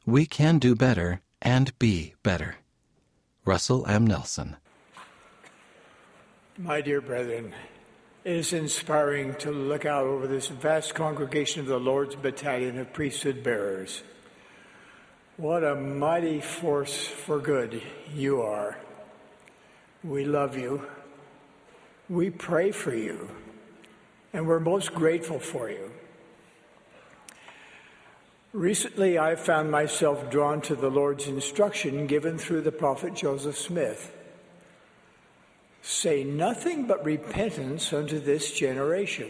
We can do better and be better. Russell M. Nelson. My dear brethren, it is inspiring to look out over this vast congregation of the Lord's battalion of priesthood bearers. What a mighty force for good you are. We love you. We pray for you. And we're most grateful for you. Recently, I found myself drawn to the Lord's instruction given through the prophet Joseph Smith. Say nothing but repentance unto this generation.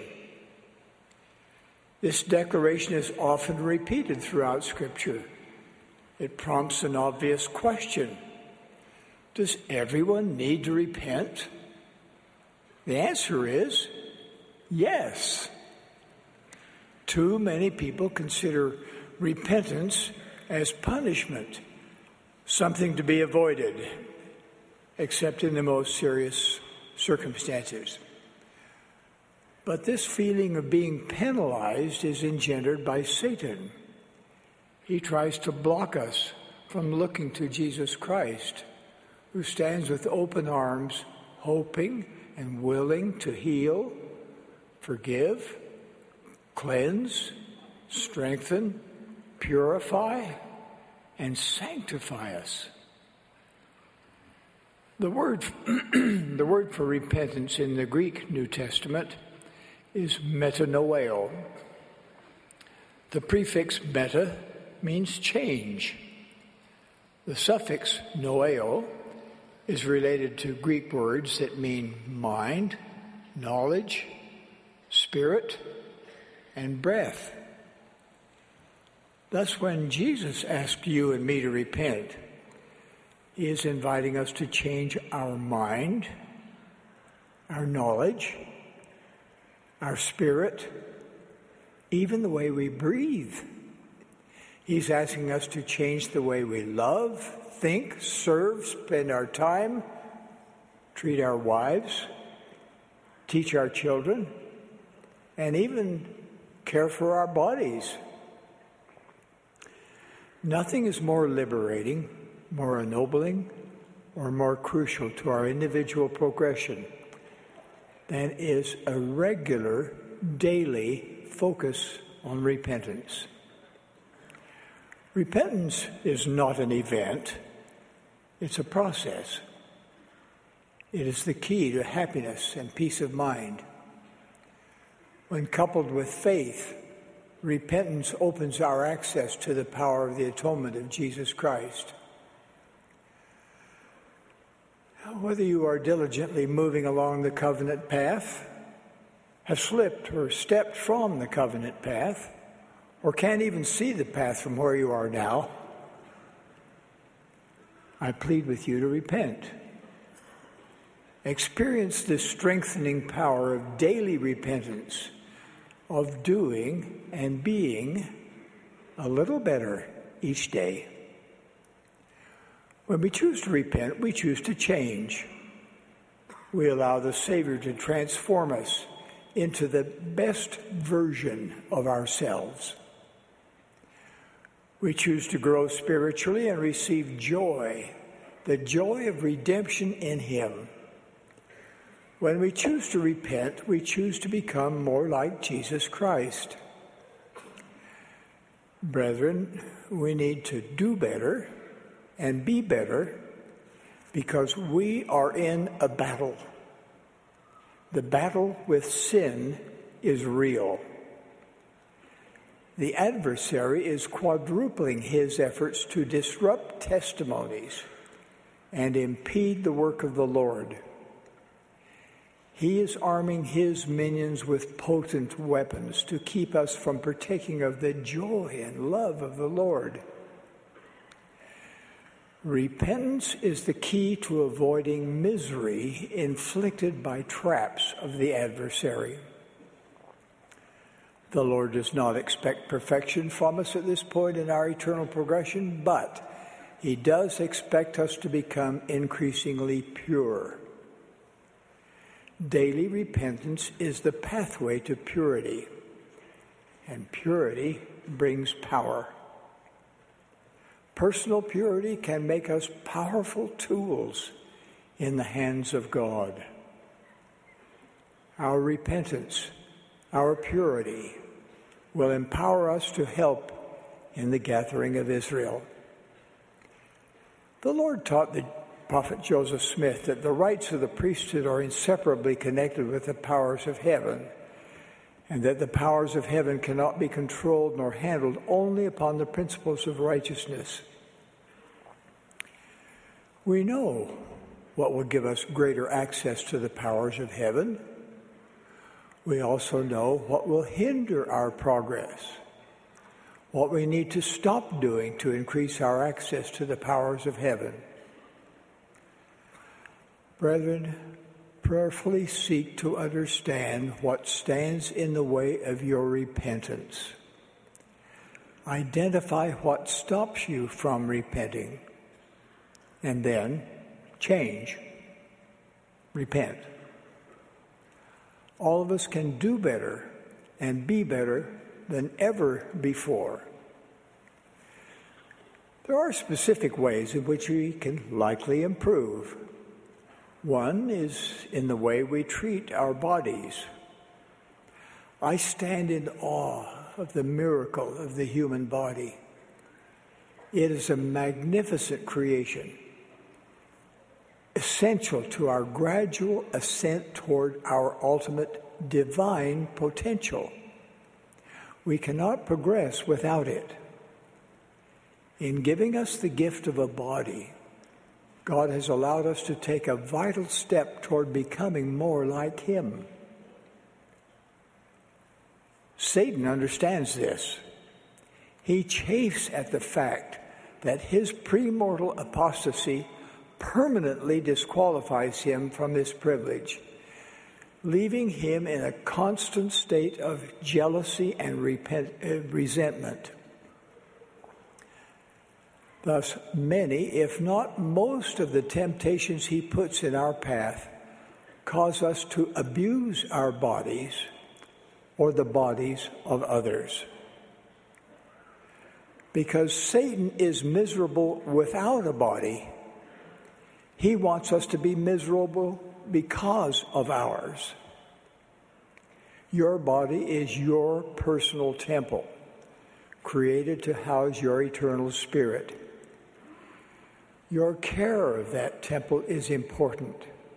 This declaration is often repeated throughout Scripture. It prompts an obvious question. Does everyone need to repent? The answer is yes. Too many people consider repentance as punishment, something to be avoided, except in the most serious circumstances. But this feeling of being penalized is engendered by Satan. He tries to block us from looking to Jesus Christ, who stands with open arms, hoping and willing to heal, forgive, cleanse, strengthen, purify, and sanctify us. The word for repentance in the Greek New Testament is metanoeo. The prefix meta means change. The suffix noeo is related to Greek words that mean mind, knowledge, spirit, and breath. Thus, when Jesus asked you and me to repent, he is inviting us to change our mind, our knowledge, our spirit, even the way we breathe. He's asking us to change the way we love, think, serve, spend our time, treat our wives, teach our children, and even care for our bodies. Nothing is more liberating, more ennobling, or more crucial to our individual progression than is a regular, daily focus on repentance. Repentance is not an event, it's a process. It is the key to happiness and peace of mind. When coupled with faith, repentance opens our access to the power of the atonement of Jesus Christ. Whether you are diligently moving along the covenant path, have slipped or stepped from the covenant path, or can't even see the path from where you are now, I plead with you to repent. Experience the strengthening power of daily repentance, of doing and being a little better each day. When we choose to repent, we choose to change. We allow the Savior to transform us into the best version of ourselves. We choose to grow spiritually and receive joy, the joy of redemption in Him. When we choose to repent, we choose to become more like Jesus Christ. Brethren, we need to do better and be better because we are in a battle. The battle with sin is real. The adversary is quadrupling his efforts to disrupt testimonies and impede the work of the Lord. He is arming his minions with potent weapons to keep us from partaking of the joy and love of the Lord. Repentance is the key to avoiding misery inflicted by traps of the adversary. The Lord does not expect perfection from us at this point in our eternal progression, but He does expect us to become increasingly pure. Daily repentance is the pathway to purity, and purity brings power. personal purity can make us powerful tools in the hands of God. Our repentance, our purity, will empower us to help in the gathering of Israel. The Lord taught the prophet Joseph Smith that the rights of the priesthood are inseparably connected with the powers of heaven, and that the powers of heaven cannot be controlled nor handled only upon the principles of righteousness. We know what will give us greater access to the powers of heaven. We also know what will hinder our progress, what we need to stop doing to increase our access to the powers of heaven. Brethren, prayerfully seek to understand what stands in the way of your repentance. Identify what stops you from repenting, and then change. Repent. All of us can do better and be better than ever before. There are specific ways in which we can likely improve. One is in the way we treat our bodies. I stand in awe of the miracle of the human body. It is a magnificent creation, essential to our gradual ascent toward our ultimate divine potential. We cannot progress without it. In giving us the gift of a body, God has allowed us to take a vital step toward becoming more like Him. Satan understands this. He chafes at the fact that his premortal apostasy permanently disqualifies him from this privilege, leaving him in a constant state of jealousy and resentment. Thus, many, if not most, of the temptations he puts in our path cause us to abuse our bodies or the bodies of others. Because Satan is miserable without a body, he wants us to be miserable because of ours. Your body is your personal temple, created to house your eternal spirit. Your care of that temple is important.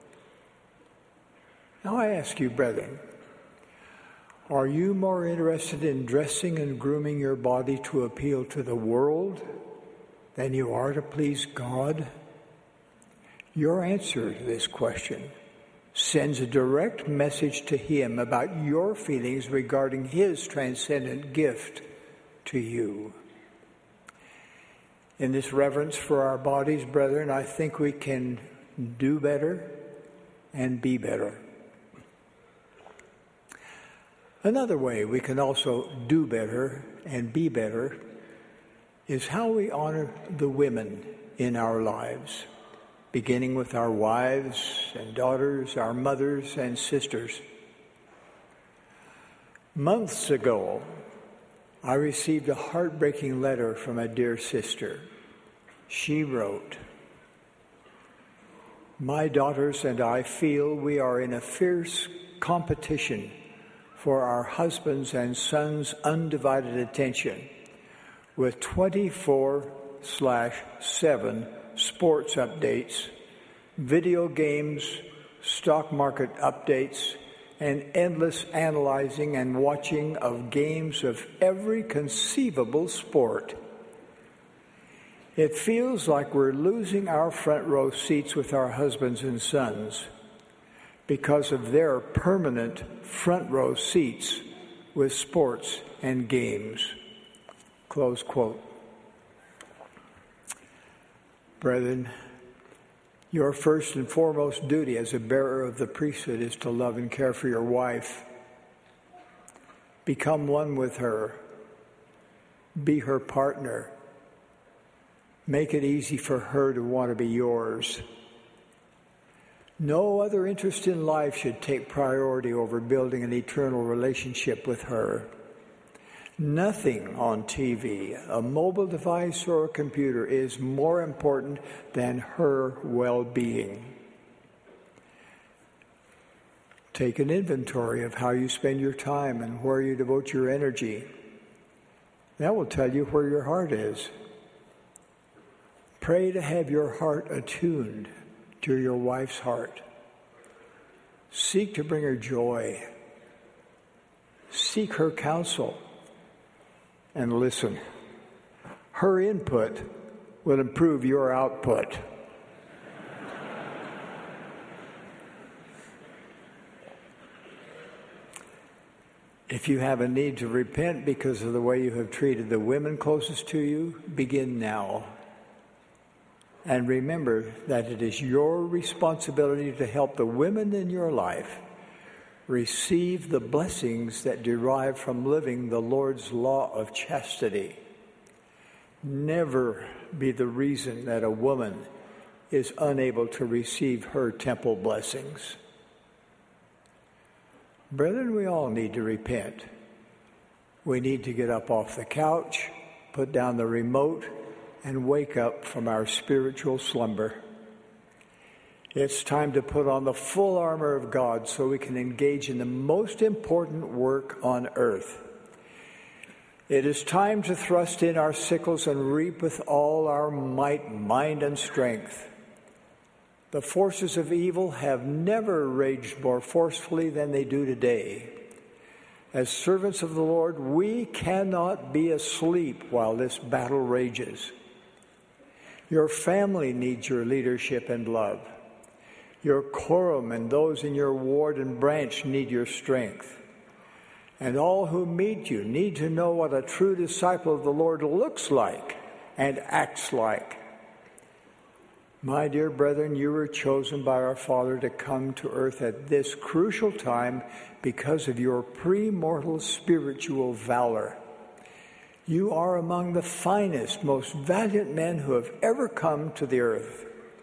Now I ask you, brethren, are you more interested in dressing and grooming your body to appeal to the world than you are to please God? Your answer to this question sends a direct message to Him about your feelings regarding His transcendent gift to you. In this reverence for our bodies, brethren, I think we can do better and be better. Another way we can also do better and be better is how we honor the women in our lives, beginning with our wives and daughters, our mothers and sisters. Months ago, I received a heartbreaking letter from a dear sister. She wrote, "My daughters and I feel we are in a fierce competition for our husbands' and sons' undivided attention, with 24/7 sports updates, video games, stock market updates, and endless analyzing and watching of games of every conceivable sport. It feels like we're losing our front row seats with our husbands and sons because of their permanent front row seats with sports and games." Close quote. Brethren, your first and foremost duty as a bearer of the priesthood is to love and care for your wife. Become one with her. Be her partner. Make it easy for her to want to be yours. No other interest in life should take priority over building an eternal relationship with her. Nothing on TV, a mobile device, or a computer is more important than her well-being. Take an inventory of how you spend your time and where you devote your energy. That will tell you where your heart is. Pray to have your heart attuned to your wife's heart. Seek to bring her joy. Seek her counsel. And listen. Her input will improve your output. If you have a need to repent because of the way you have treated the women closest to you, begin now. And remember that it is your responsibility to help the women in your life receive the blessings that derive from living the Lord's law of chastity. Never be the reason that a woman is unable to receive her temple blessings. Brethren, we all need to repent. We need to get up off the couch, put down the remote, and wake up from our spiritual slumber. It's time to put on the full armor of God so we can engage in the most important work on earth. It is time to thrust in our sickles and reap with all our might, mind, and strength. The forces of evil have never raged more forcefully than they do today. As servants of the Lord, we cannot be asleep while this battle rages. Your family needs your leadership and love. Your quorum and those in your ward and branch need your strength. And all who meet you need to know what a true disciple of the Lord looks like and acts like. My dear brethren, you were chosen by our Father to come to earth at this crucial time because of your premortal spiritual valor. You are among the finest, most valiant men who have ever come to the earth.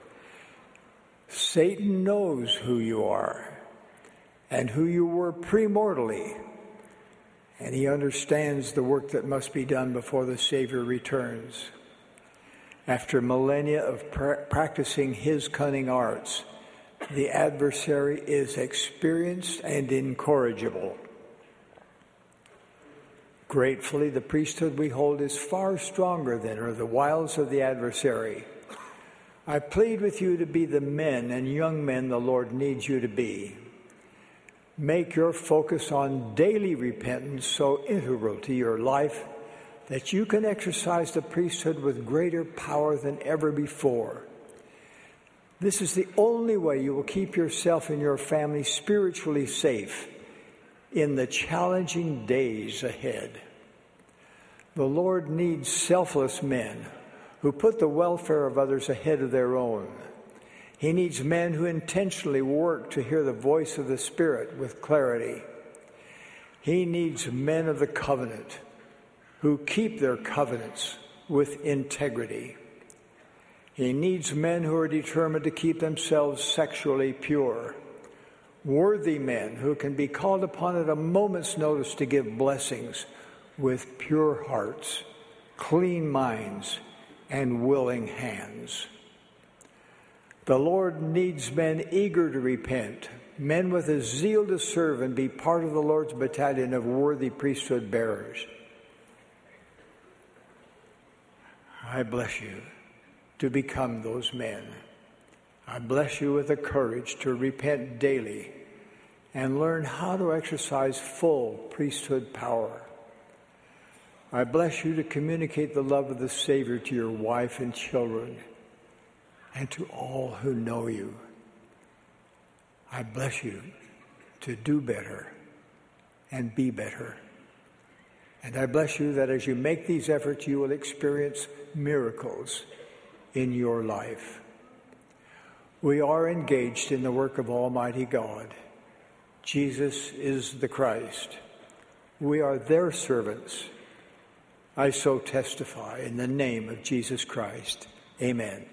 Satan knows who you are and who you were premortally, and he understands the work that must be done before the Savior returns. After millennia of practicing his cunning arts, the adversary is experienced and incorrigible. Gratefully, the priesthood we hold is far stronger than are the wiles of the adversary. I plead with you to be the men and young men the Lord needs you to be. Make your focus on daily repentance so integral to your life that you can exercise the priesthood with greater power than ever before. This is the only way you will keep yourself and your family spiritually safe in the challenging days ahead. The Lord needs selfless men who put the welfare of others ahead of their own. He needs men who intentionally work to hear the voice of the Spirit with clarity. He needs men of the covenant who keep their covenants with integrity. He needs men who are determined to keep themselves sexually pure. Worthy men who can be called upon at a moment's notice to give blessings with pure hearts, clean minds, and willing hands. The Lord needs men eager to repent, men with a zeal to serve and be part of the Lord's battalion of worthy priesthood bearers. I bless you to become those men. I bless you with the courage to repent daily and learn how to exercise full priesthood power. I bless you to communicate the love of the Savior to your wife and children and to all who know you. I bless you to do better and be better. And I bless you that as you make these efforts, you will experience miracles in your life. We are engaged in the work of Almighty God. Jesus is the Christ. We are their servants. I so testify in the name of Jesus Christ. Amen.